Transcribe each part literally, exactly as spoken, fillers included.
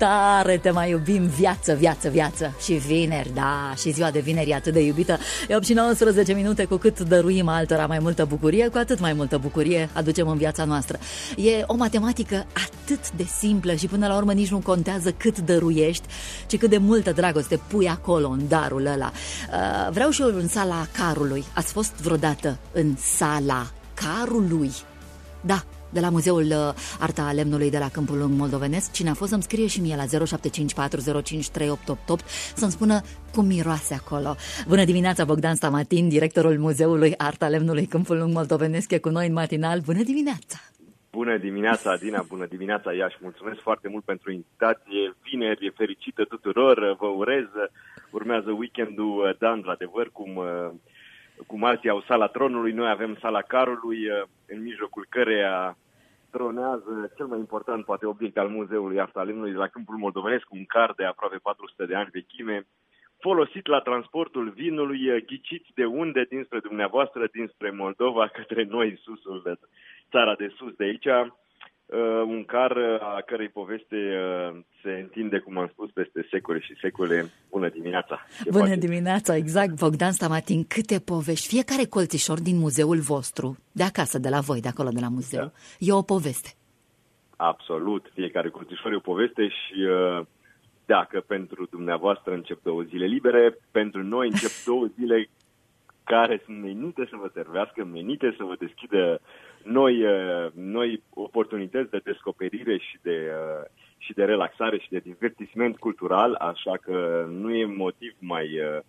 Tare te mai iubim, viață, viață, viață. Și vineri, da, și ziua de vineri e atât de iubită. E opt și nouăsprezece minute, cu cât dăruim altora mai multă bucurie, cu atât mai multă bucurie aducem în viața noastră. E o matematică atât de simplă și până la urmă nici nu contează cât dăruiești, ci cât de multă dragoste pui acolo în darul ăla. Vreau și eu în sala carului. Ați fost vreodată în sala carului? Da, de la Muzeul Arta a Lemnului de la Câmpul Lung Moldovenesc. Cine a fost să-mi scrie și mie la zero șapte cinci patru zero cinci trei opt opt opt să-mi spună cum miroase acolo. Bună dimineața, Bogdan Stamatin, directorul Muzeului Arta Lemnului Câmpul Lung Moldovenesc, e cu noi în matinal. Bună dimineața! Bună dimineața, Adina, bună dimineața, Iași. Mulțumesc foarte mult pentru invitație. Vineri e fericită tuturor, vă urez. Urmează weekendul, da, într-adevăr, cum... cum alții au sala tronului, noi avem sala carului, în mijlocul căreia tronează cel mai important, poate, obiect al Muzeului Arta Lemnului de la Câmpul Moldovenesc, un car de aproape patru sute de ani vechime, folosit la transportul vinului, ghiciți de unde, dinspre dumneavoastră, dinspre Moldova, către noi, susul de țara de sus de aici. Uh, un car a cărei poveste uh, se întinde, cum am spus, peste secole și secole. Bună dimineața! Ce Bună faceți? dimineața, exact, Bogdan Stamatin, câte povești! Fiecare colțișor din muzeul vostru, de acasă, de la voi, de acolo, de la muzeu, da, e o poveste. Absolut, fiecare colțișor e o poveste și uh, dacă pentru dumneavoastră încep două zile libere, pentru noi încep două zile care sunt menite să vă servească, menite să vă deschidă noi, noi oportunități de descoperire și de, și de relaxare și de divertisment cultural, așa că nu e motiv mai,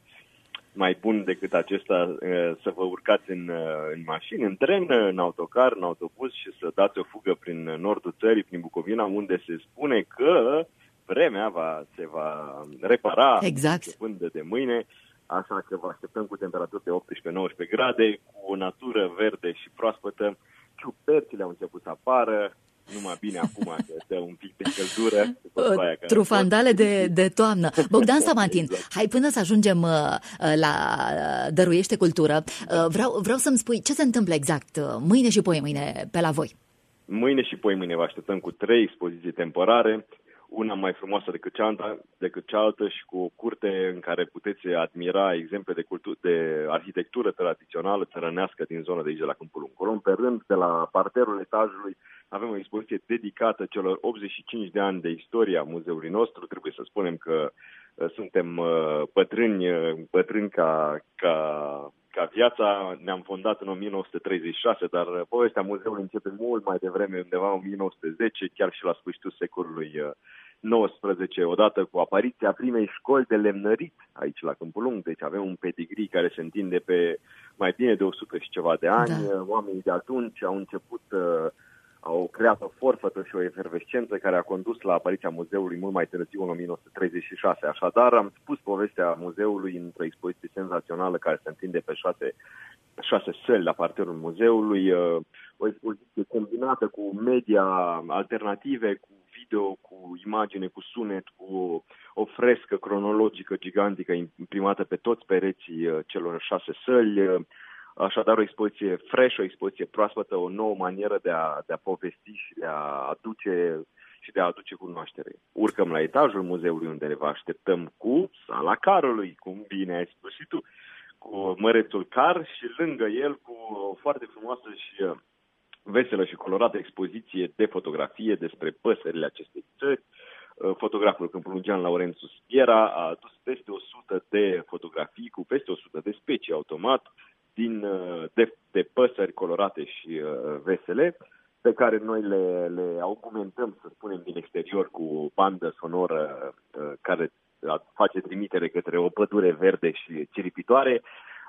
mai bun decât acesta să vă urcați în, în mașini, în tren, în autocar, în autobuz și să dați o fugă prin nordul țării, prin Bucovina, unde se spune că vremea va, se va repara, exact, începând de, de mâine. Așa că vă așteptăm cu temperaturi de optsprezece nouăsprezece grade, cu o natură verde și proaspătă. Ciupercile au început să apară, numai bine acum că dă un pic de căldură. Trufandale de, de toamnă. Bogdan Stamatin, exact. Hai până să ajungem uh, la uh, Dăruiește Cultură. Uh, vreau, vreau să-mi spui ce se întâmplă exact uh, mâine și poi mâine pe la voi. Mâine și poi mâine vă așteptăm cu trei expoziții temporare, una mai frumoasă decât cealaltă, decât cealaltă și cu o curte în care puteți admira exemple de, cultură, de arhitectură tradițională țărănească din zona de aici de la Câmpul Lung. Colon pe rând, de la parterul etajului, avem o expoziție dedicată celor optzeci și cinci de ani de istoria muzeului nostru. Trebuie să spunem că uh, suntem uh, bătrâni, uh, bătrâni ca, ca, ca viața. Ne-am fondat în o mie nouă sute treizeci și șase, dar uh, povestea muzeului începe mult mai devreme, undeva în o mie nouă sute zece, chiar și la sfârșitul secolului uh, nouăsprezece, odată cu apariția primei școli de lemnărit aici la Câmpul Lung. Deci avem un pedigree care se întinde pe mai bine de o sută și ceva de ani. Da. Oamenii de atunci au început, uh, au creat o forfătă și o efervescență care a condus la apariția muzeului mult mai târziu, în o mie nouă sute treizeci și șase. Așadar, am spus povestea muzeului într-o expoziție senzațională care se întinde pe șase, șase săli la parterul muzeului, uh, o expoziție combinată cu media alternative, cu video, cu imagine, cu sunet, cu o frescă cronologică gigantică imprimată pe toți pereții celor șase săli. Așadar, o expoziție fresh, o expoziție proaspătă, o nouă manieră de a, de a povesti și de a aduce și de a aduce cunoaștere. Urcăm la etajul muzeului unde ne vă așteptăm cu sala carului, cum bine ai spus și tu, cu mărețul car și lângă el cu o foarte frumoasă și veselă și colorată expoziție de fotografie despre păsările acestei țări. Fotograful câmpulungean Laurențiu Spiera a adus peste o sută de fotografii cu peste o sută de specii automat din, de, de păsări colorate și vesele, pe care noi le, le argumentăm, să spunem, din exterior cu bandă sonoră care face trimitere către o pădure verde și ciripitoare.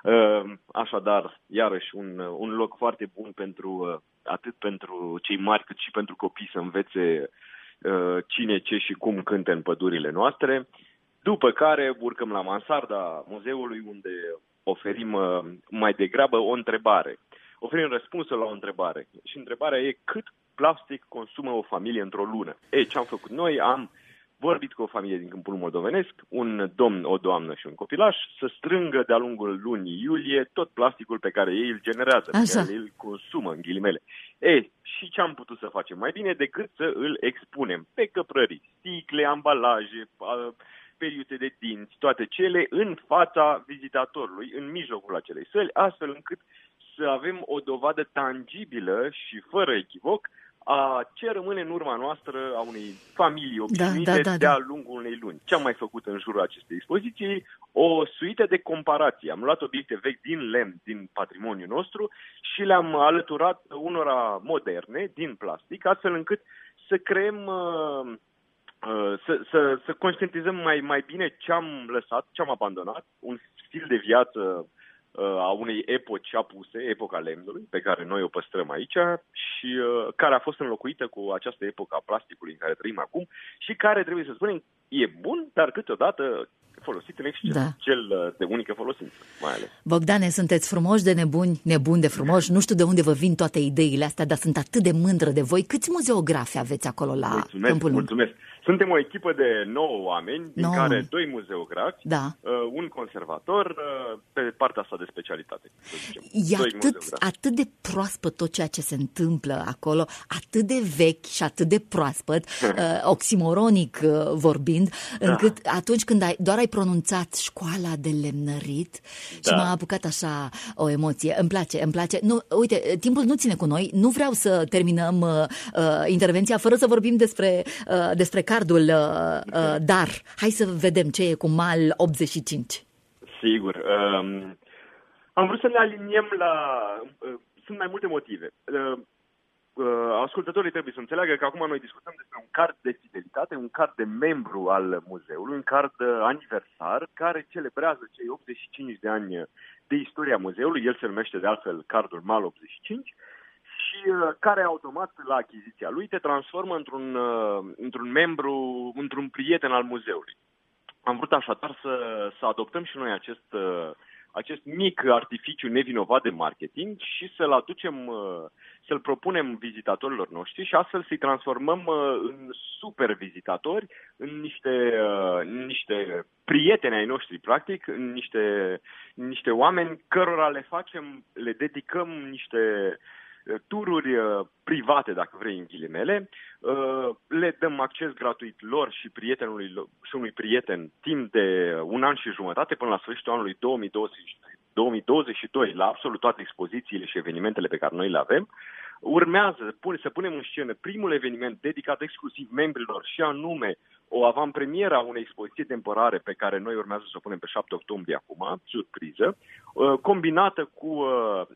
Așadar, iarăși un, un loc foarte bun pentru atât pentru cei mari cât și pentru copii să învețe cine, ce și cum cântă în pădurile noastre. După care urcăm la mansarda muzeului, unde oferim mai degrabă o întrebare. Oferim răspunsul la o întrebare. Și întrebarea e: cât plastic consumă o familie într-o lună? Ei, ce am făcut noi? Am vorbit cu o familie din Câmpul Moldovenesc, un domn, o doamnă și un copilaș, să strângă de-a lungul lunii iulie tot plasticul pe care ei îl generează, pe care îl consumă, în ghilimele. Ei, și ce am putut să facem mai bine decât să îl expunem pe căprării, sticle, ambalaje, periuțe de dinți, toate cele în fața vizitatorului, în mijlocul acelei săli, astfel încât să avem o dovadă tangibilă și fără echivoc a ce rămâne în urma noastră a unei familii obișnuite da, da, da, de-a lungul unei luni. Ce am mai făcut în jurul acestei expoziții? O suită de comparații. Am luat obiecte vechi din lemn, din patrimoniul nostru și le-am alăturat unora moderne, din plastic, astfel încât să creăm, să, să, să conștientizăm mai, mai bine ce am lăsat, ce am abandonat, un stil de viață a unei epoci apuse, epoca lemnului, pe care noi o păstrăm aici și uh, care a fost înlocuită cu această epocă a plasticului în care trăim acum și care, trebuie să spunem, e bun, dar câteodată folosit în exces, da. Cel de unică folosință, mai ales. Bogdane, sunteți frumoși de nebuni, nebuni de frumoși. Nu știu de unde vă vin toate ideile astea, dar sunt atât de mândră de voi. Câți muzeografi aveți acolo la mulțumesc, Câmpul? Mulțumesc. Suntem o echipă de nouă oameni, din nouă. care doi muzeografi, da. uh, un conservator uh, pe partea asta de specialitate. Să zicem. E atât, atât de proaspăt tot ceea ce se întâmplă acolo, atât de vechi și atât de proaspăt, uh, oximoronic uh, vorbind, da. încât atunci când ai, doar ai pronunțat școala de lemnărit da. și m-a apucat așa o emoție. Îmi place, îmi place. Nu, uite, timpul nu ține cu noi, nu vreau să terminăm uh, uh, intervenția fără să vorbim despre, uh, despre cardul uh, uh, dar. Hai să vedem ce e cu Mal optzeci și cinci. Sigur. Um, am vrut să ne aliniem la... Uh, sunt mai multe motive. Uh, uh, ascultătorii trebuie să înțeleagă că acum noi discutăm despre un card de fidelitate, un card de membru al muzeului, un card aniversar care celebrează cei optzeci și cinci de ani de istoria muzeului. El se numește de altfel cardul Mal optzeci și cinci. Și care automat la achiziția lui te transformă într-un, într-un membru, într-un prieten al muzeului. Am vrut așadar să, să adoptăm și noi acest, acest mic artificiu nevinovat de marketing și să-l aducem, să-l propunem vizitatorilor noștri și astfel să-i transformăm în super vizitatori, în niște, în niște prieteni ai noștri, practic, în niște, în niște oameni cărora le facem, le dedicăm niște tururi private, dacă vrei, în ghilimele, le dăm acces gratuit lor și prietenului și unui prieten timp de un an și jumătate până la sfârșitul anului două mii douăzeci și doi la absolut toate expozițiile și evenimentele pe care noi le avem. Urmează să punem în scenă primul eveniment dedicat exclusiv membrilor și anume o avantpremieră a unei expoziții temporare pe care noi urmează să o punem pe șapte octombrie acum, surpriză, combinată cu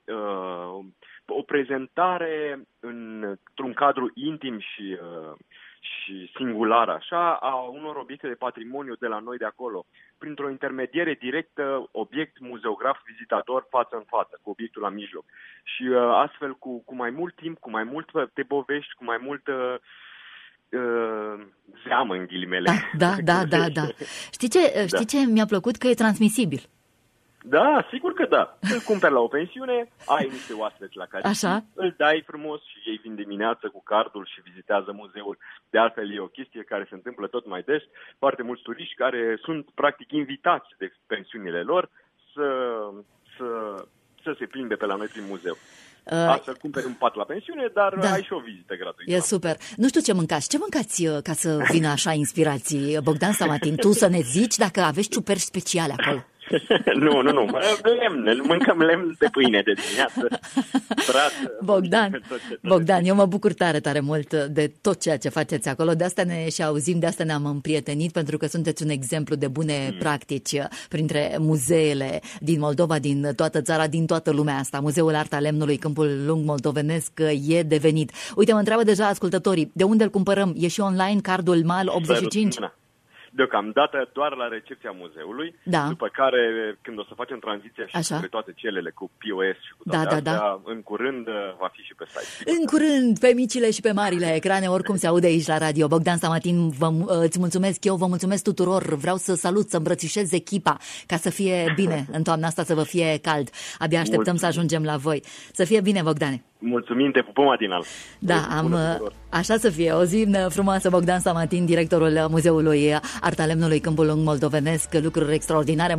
o prezentare într-un cadru intim și, și singular, așa, a unor obiecte de patrimoniu de la noi de acolo, printr-o intermediere directă, obiect, muzeograf, vizitator, față în față, cu obiectul la mijloc. Și astfel, cu, cu mai mult timp, cu mai mult te povești, cu mai multă uh, zeamă, în ghilimele. Da, da, da, da, da. Știi ce, știi da. ce mi-a plăcut? Că e transmisibil. Da, sigur că da. Îl cumperi la o pensiune, ai niște oaspeți la care Așa. îl dai frumos și ei vin dimineață cu cardul și vizitează muzeul. De altfel e o chestie care se întâmplă tot mai des. Foarte mulți turiști care sunt practic invitați de pensiunile lor să, să, să se plimbe pe la noi prin muzeu. Uh, Astfel cumperi un pat la pensiune, dar da. ai și o vizită gratuită. E super. Nu știu ce mâncați. Ce mâncați ca să vină așa inspirații? Bogdan Stamatin, tu să ne zici dacă aveți ciuperci speciale acolo. nu, nu, nu. Lemn, mâncăm lemn de pâine de dimineață. Brat, Bogdan, Bogdan, eu mă bucur tare, tare mult de tot ceea ce faceți acolo. De asta ne și auzim, de asta ne-am împrietenit, pentru că sunteți un exemplu de bune mm. practici printre muzeele din Moldova, din toată țara, din toată lumea asta. Muzeul Arta Lemnului Câmpul Lung Moldovenesc e devenit. Uite, mă întreabă deja ascultătorii, de unde îl cumpărăm? E și online cardul Mal optzeci și cinci? Deocamdată doar la recepția muzeului, da. după care, când o să facem tranziția și spre toate celele cu P O S și cu toate da, astea, da, da. în curând va fi și pe site. În curând, pe micile și pe marile ecrane, oricum se aude aici la radio. Bogdan Stamatin, vă, îți mulțumesc eu, vă mulțumesc tuturor. Vreau să salut, să îmbrățișez echipa, ca să fie bine în toamna asta, să vă fie cald. Abia așteptăm mulțumesc. Să ajungem la voi. Să fie bine, Bogdane! Mulțumim, te pupăm, Adinal. Da, am, așa să fie. O zi frumoasă, Bogdan Stamatin, directorul Muzeului Arta Lemnului Câmpul Lung Moldovenesc, lucruri extraordinare.